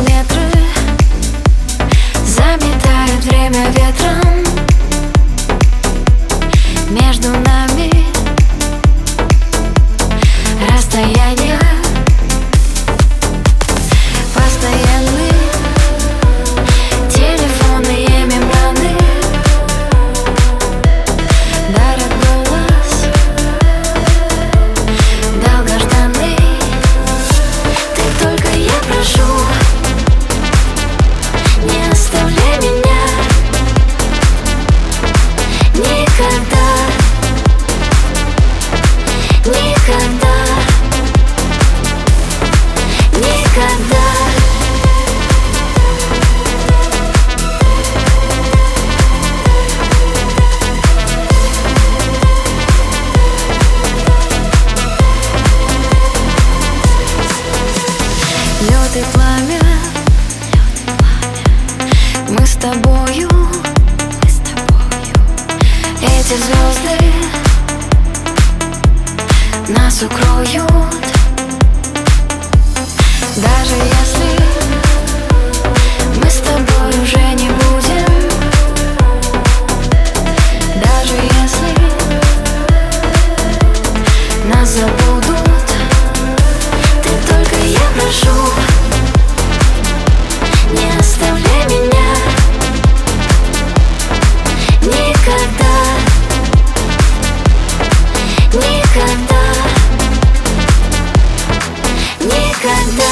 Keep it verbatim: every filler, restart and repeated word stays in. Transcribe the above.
километры заметает время ветром. Между нами расстояние, постоянный телефонные мембраны дарят голос долгожданный. Ты только, я прошу, не оставляй меня никогда, никогда, никогда. Лед и пламя, мы с тобою, мы с тобою. Эти звезды нас укроют, даже если мы с тобой уже не будем, даже если нас забудут. Ты только, я прошу, не оставляй меня никогда, никогда, никогда.